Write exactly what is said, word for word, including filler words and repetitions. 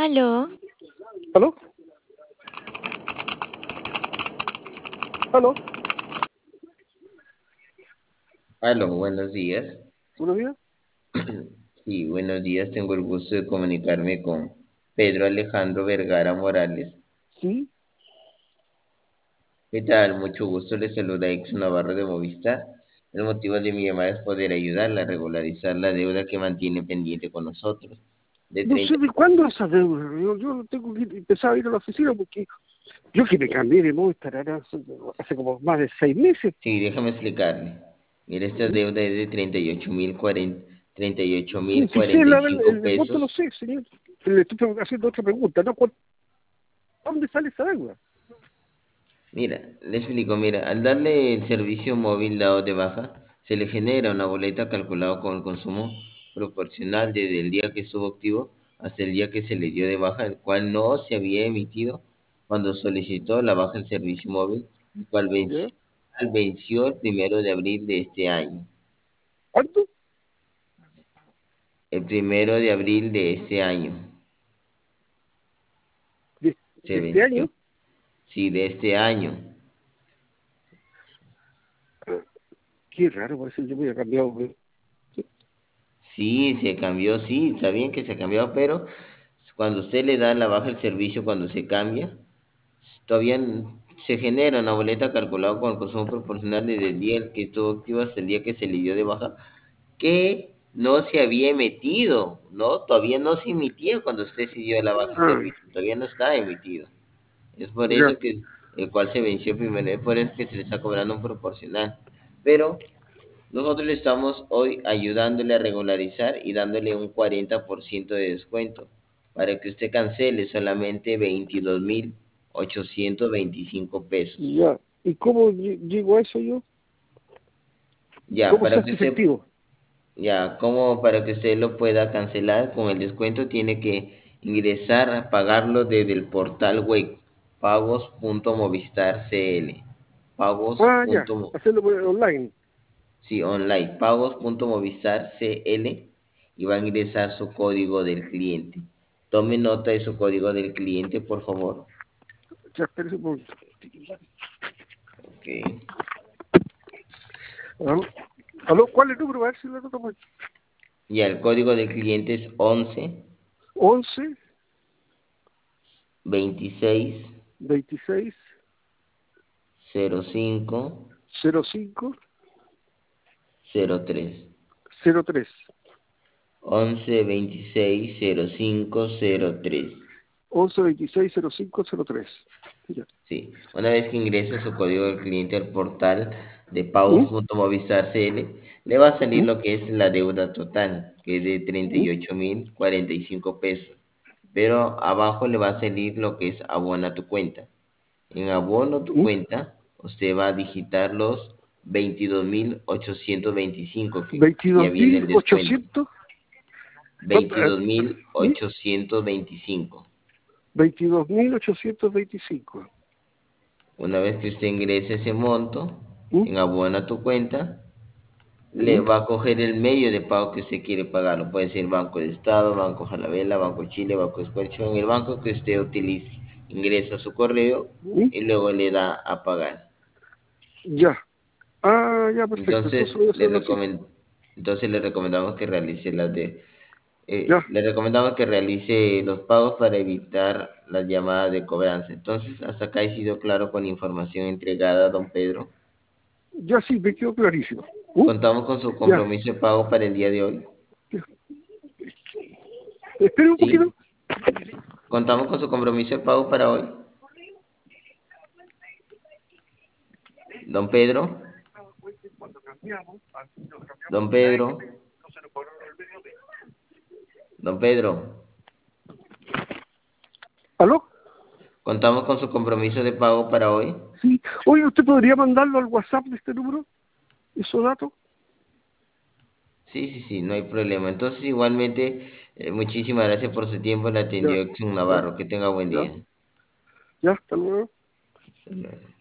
Aló, ¿Aló? ¿Aló? Aló, buenos días. ¿Buenos días? Sí, buenos días. Tengo el gusto de comunicarme con Pedro Alejandro Vergara Morales. Sí. ¿Qué tal? Mucho gusto. Le saluda Exxon Navarro de Movistar. El motivo de mi llamada es poder ayudarla a regularizar la deuda que mantiene pendiente con nosotros. De No treinta. sé de cuándo esa deuda. Yo, yo tengo que ir- empezar a ir a la oficina porque yo que me cambié de Movistar ahora hace, hace como más de seis meses. Sí, déjame explicarle. Mira, esta ¿Mm? deuda es de treinta y ocho mil cuarenta, treinta y ocho Sí, mil sí sé, cuarenta y la, el, cinco el, el monto lo pesos. sé, señor. Le estoy haciendo otra pregunta, ¿no? ¿Cuánto- ¿Dónde sale esa deuda? Mira, le explico, mira, al darle el servicio móvil dado de baja, se le genera una boleta calculada con el consumo proporcional desde el día que estuvo activo hasta el día que se le dio de baja, el cual no se había emitido cuando solicitó la baja del servicio móvil, el cual ¿Ya? venció, el cual venció el primero de abril de este año. ¿Cuánto? El primero de abril de este año ¿De, se de este venció. año? Sí, de este año. Ah, qué raro, parece que yo me había cambiado. de- Sí, se cambió, sí, está bien que se cambió, pero cuando usted le da la baja el servicio, cuando se cambia, todavía n- se genera una boleta calculada con el consumo proporcional desde el día que estuvo activo hasta el día que se le dio de baja, que no se había emitido, ¿no? Todavía no se emitía cuando usted se dio la baja el Ah, servicio, todavía no está emitido. Es por ya. eso que el cual se venció primero, es por eso que se le está cobrando un proporcional. Pero nosotros le estamos hoy ayudándole a regularizar y dándole un cuarenta por ciento de descuento para que usted cancele solamente veintidós mil ochocientos veinticinco pesos. Ya. ¿Y cómo lle- llego a eso yo? Ya, ¿Cómo se para que hace usted, efectivo? ya, como para que usted lo pueda cancelar con el descuento, tiene que ingresar a pagarlo desde el portal web pagos.movistar.cl. Pagos. Ah, ya. Hacerlo por online. Sí, online, pagos.movistar.cl y va a ingresar su código del cliente. Tome nota de su código del cliente, por favor. Ya, espérese un momento. Ok. ¿Aló? ¿Aló? ¿Cuál es el número? A ver si lo noto mal. Ya, el código del cliente es once once, veintiséis veintiséis, cero cinco cero cinco, cero tres. cero tres. once veintiséis cero cinco cero tres. once, veintiséis, cero cinco, cero tres. Ya. Sí, una vez que ingrese su código del cliente al portal de ¿Mm? pagos.movistar.cl, le va a salir ¿Mm? lo que es la deuda total, que es de treinta ¿Mm? y ocho mil cuarenta y cinco pesos. Pero abajo le va a salir lo que es abona tu cuenta. En abono tu ¿Mm? cuenta, usted va a digitar los veintidós mil ochocientos veinticinco, que ya veintidós viene mil el descuento. ochocientos. ¿Cuánto? Eh, veintidós mil ¿Mm? ochocientos veinticinco. veintidós mil ochocientos veinticinco. Una vez que usted ingrese ese monto ¿Mm? en abona tu cuenta, le ¿Mm? va a coger el medio de pago que usted quiere pagarlo. Puede ser Banco de Estado, Banco Falabella, Banco Chile, Banco Expansión, el banco que usted utilice. Ingresa su correo ¿Mm? y luego le da a pagar. Ya. Ah, ya, perfecto. Entonces Entonces voy a le hacerlo así. recomen- entonces le recomendamos que realice las de eh, Ya. le recomendamos que realice los pagos para evitar las llamadas de cobranza. Entonces, hasta acá he sido claro con la información entregada, don Pedro. Ya sí, me quedó clarísimo. ¿Mm? Contamos con su Ya. compromiso de pago para el día de hoy. Ya. Espera un poquito. Sí, contamos con su compromiso de pago para hoy. Don Pedro, Cuando cambiamos, así nos cambiamos don online, Pedro, no se nos cobraron el medio de. don Pedro. ¿Aló? Contamos con su compromiso de pago para hoy. Sí. Oye, ¿usted podría mandarlo al WhatsApp de este número? ¿Esos datos? Sí, sí, sí, no hay problema. Entonces, igualmente, eh, muchísimas gracias por su tiempo. Le Ya, atendió Exxon ya, Navarro. Que tenga buen ya, día. ya, hasta luego. Hasta luego.